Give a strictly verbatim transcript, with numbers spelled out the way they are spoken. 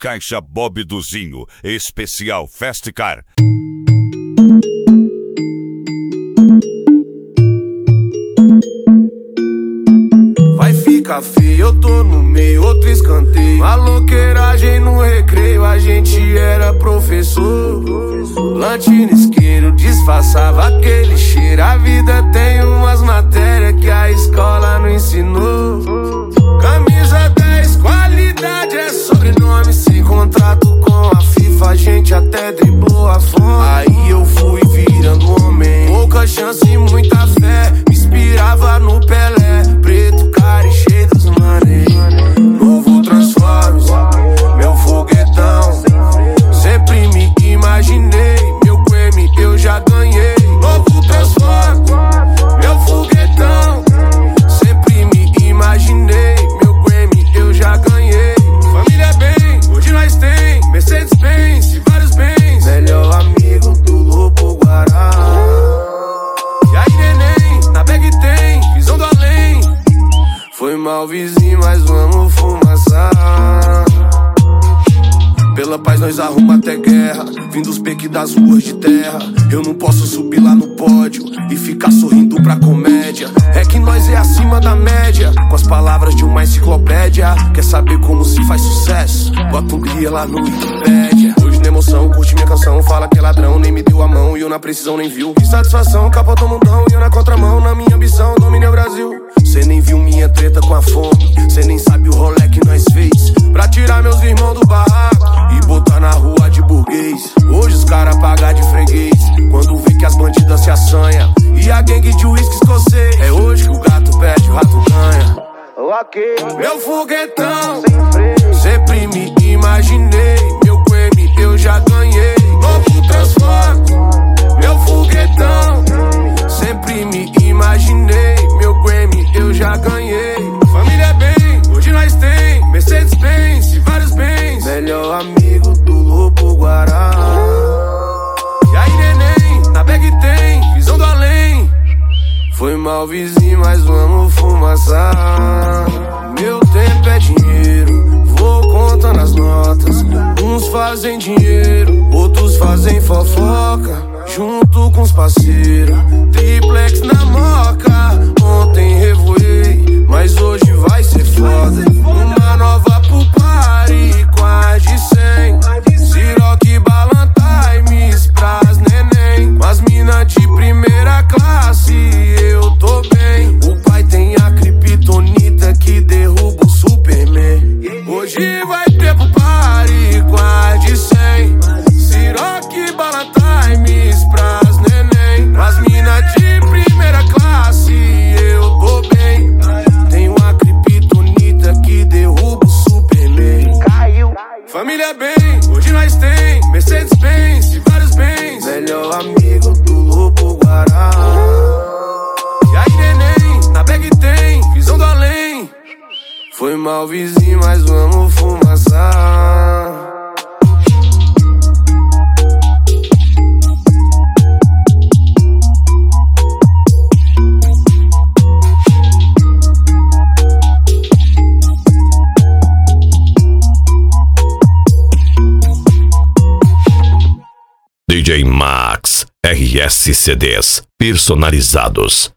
Caixa Bob Duzinho, especial Festcar. Vai ficar feio, eu tô no meio, outro escanteio. Maloqueiragem no recreio, a gente era professor. Lantina isqueiro, disfarçava aquele cheiro. A vida tem umas matérias que a escola não ensinou. Camisa dez, qualidade é sobrenome. Sem contrato com a FIFA, a gente até driblou a fome. Aí eu fui virando homem, pouca chance e muita fé. Me inspirava no Pelé, preto, cara e cheio dos mané. Novo Transformers, meu foguetão. Sempre me imaginei, meu Grammy eu já ganhei. Novo Transformers, meu foguetão. Sempre me imaginei, meu Grammy eu já ganhei. Família bem, hoje nós tem Mercedes-Benz e vários bens. Melhor amigo do Lobo Guará. E aí neném, na bag tem visão do além. Foi mal vizinho, mas vamos fumaçar. Pela paz nós arruma até guerra, vindo os peques das ruas de terra. Eu não posso subir lá no pódio e ficar sorrindo pra comédia. É que nós é acima da média, com as palavras de uma enciclopédia. Quer saber como se faz sucesso? Bota um guia lá no Wikipedia. Hoje na emoção, curte minha canção. Fala que é ladrão, nem me deu a mão e eu na precisão nem viu. Que satisfação, capa do mundão e eu na contramão. Na minha ambição, domine o Brasil. Cê nem viu minha treta com a fome, cê nem sabe o rolê que nós fez pra tirar meus irmãos do barraco e botar na rua de burguês. Hoje os caras pagam de freguês quando vê que as bandidas se assanha e a gangue de uísque escocês. É hoje que o gato perde, o rato ganha. Meu foguetão, sempre me imaginei, meu Grammy eu já ganhei. Novo Transformers, meu foguetão. Sempre me imaginei, meu Grammy eu já ganhei. Família bem, hoje nós tem Mercedes-Benz e vários bens. Melhor amigo do Lobo Guará. E aí neném, na bag tem visão do além. Foi mal vizinho, mas vamos fumaçar. Meu tempo é dinheiro, vou contando as notas. Uns fazem dinheiro, outros fazem fofoca. Junto com os parceiros, triplex na moca. Ontem revoei, mas hoje vai ser foda. Uma nova pro party, quase cem. Ciroc, Ballantymes pras neném. Com as mina de primeira classe, eu tô bem. O pai tem a criptonita que derruba o Superman. Hoje vai ter pro party, quase cem. Ciroc, Ballantymes pras neném. Com as mina de primeira classe, eu tô bem. Tem uma criptonita que derruba o Superman. Caiu. Família bem, hoje nós tem Mercedes-Benz e vários bens. Melhor amigo do Lobo Guará. E aí neném, na bag tem visão do além. Foi mal vizinho, mas vamos fumaçar. D J Max, R S C Ds personalizados.